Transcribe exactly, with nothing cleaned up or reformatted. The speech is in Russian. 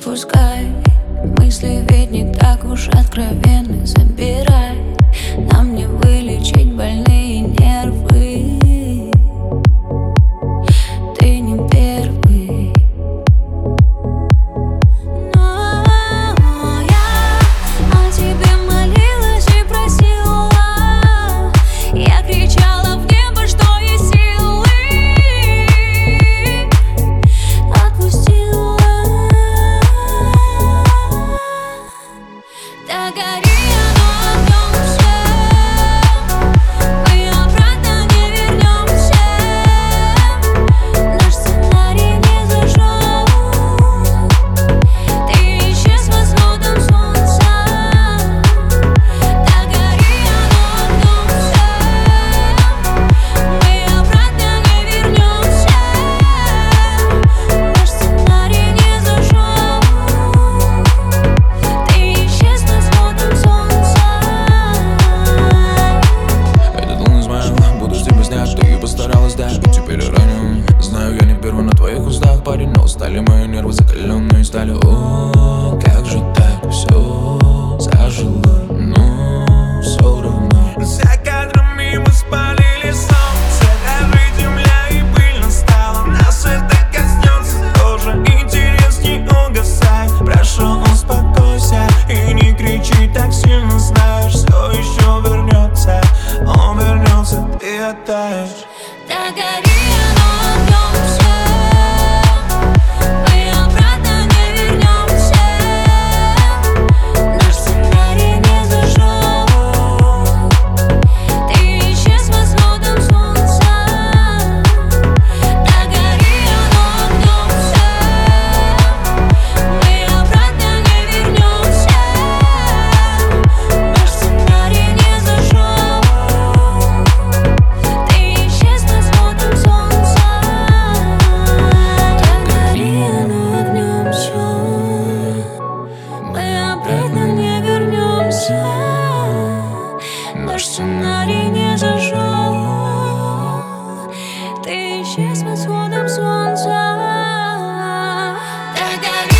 отпускай мысли, ведь не так уж откровенны. Забирай, нам не вылечить больные нервы. Ты не первый. Но я о тебе молилась и просила. Я кричала в небо, что есть силы. Отпустила. Да гори оно огнем все, мы обратно не вернемся. Наш сценарий не зашел. Ты исчез под сводом солнца. Да гори оно огнем все, мы обратно не вернемся. Наш сценарий не зашел. Ты исчез под сводом солнца. Этот лунный смайл, буду с тебя снять. Ты постаралась, да, и теперь я ранен. Знаю, я не первый на твоих устах, парень, но устали мои нервы, закаленные стали. О, как же так все зажило, но все равно. За кадрами мы спалили солнце, даже земля и пыльно стала. Нас это коснется, тоже интерес не угасай. Прошу, успокойся и не кричи так сильно, знаешь, все еще вернется. Он вернется, ты оттаешь. Да гори оно огнем все, мы обратно не вернемся. Наш сценарий не зашел. Ты исчез под сводом солнца. Да гори оно огнем все, мы обратно не вернемся. Наш сценарий не зашел. Ты исчез под сводом солнца. Да гори оно огнем все, мы обратно не вернемся. Наш сценарий не зашел. Ты исчез под сводом солнца. Да гори